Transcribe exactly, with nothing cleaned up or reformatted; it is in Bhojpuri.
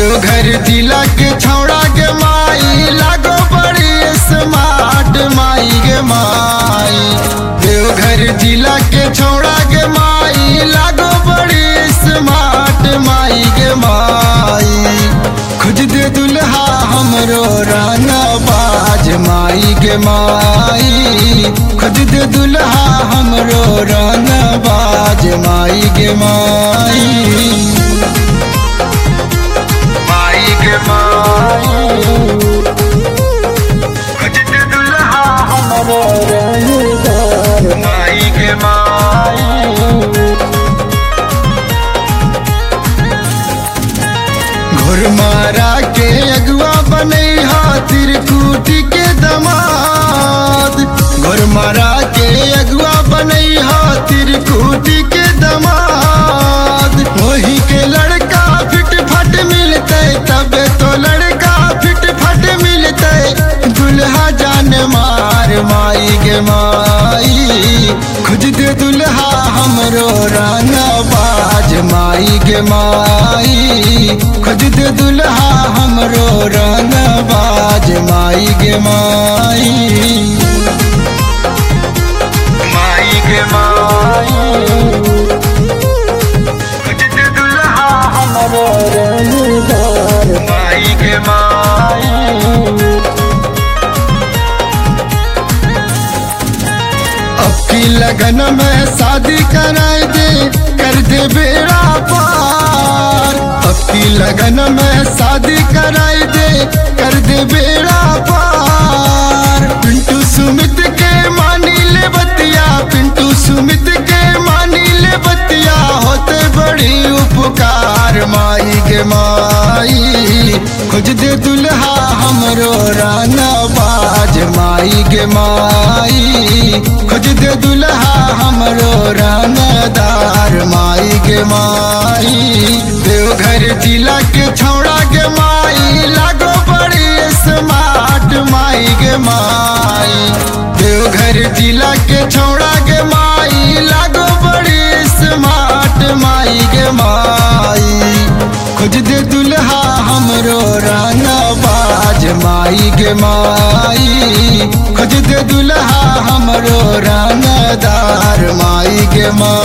देवघर जिला के छौड़ा के माई लागो बड़ी स्मार्ट माई गे माई। देवघर जिला के छौड़ा के माई लागो बड़ी स्मार्ट माई गे माई। खुद दे दुल्हा हमरो राना बाज माई गे माई। खुद दे दुल्हा हमरो राना बाज माई गे माई। माई गे माई खुद दे दुल्हा हमरो राना बाज माई गे माई। घुरमारा के अगुआ बने त्रिकुटी के दमाद। घुरमारा के अगुआ बने त्रिकुटी के दमाद। वही के लड़का फिट फट मिलते तब तो लड़का फिट फट मिलते। दुल्हा जान मार माई गे माई। खुद दे दुल्हा हमरो राना बाज माई गे माई। खुद दे दुल्हा हमरो राना बाज माई गे माई। माई गे माई खुद दे दुल्हा हमरो राना बाज माई गे माई। अब की लगन में शादी कराए दे कर दे बेड़ा पार। अब की लगन में शादी कराए दे कर दे बेड़ा पार। पिंटू सुमित के मानी ले बतिया। पिंटू सुमित के मानी ले बतिया। होते बड़ी उपकार माई गे माई। खुद दे दुल्हा हमरो राना बाज माई गे माई। खुद दे दुल्हा हमरो रानादार माई गे माई। देवघर जिला के छौड़ा के माई लागो बड़ी स्मार्ट माई गे माई। देवघर जिला के छौड़ा के माई लागो बड़ी स्मार्ट माई गे माई। खुद दे दुल्हा हमरो राना बाज माई गे माई। खुद दे दुल्हा हमरो रानादार माई गे माई।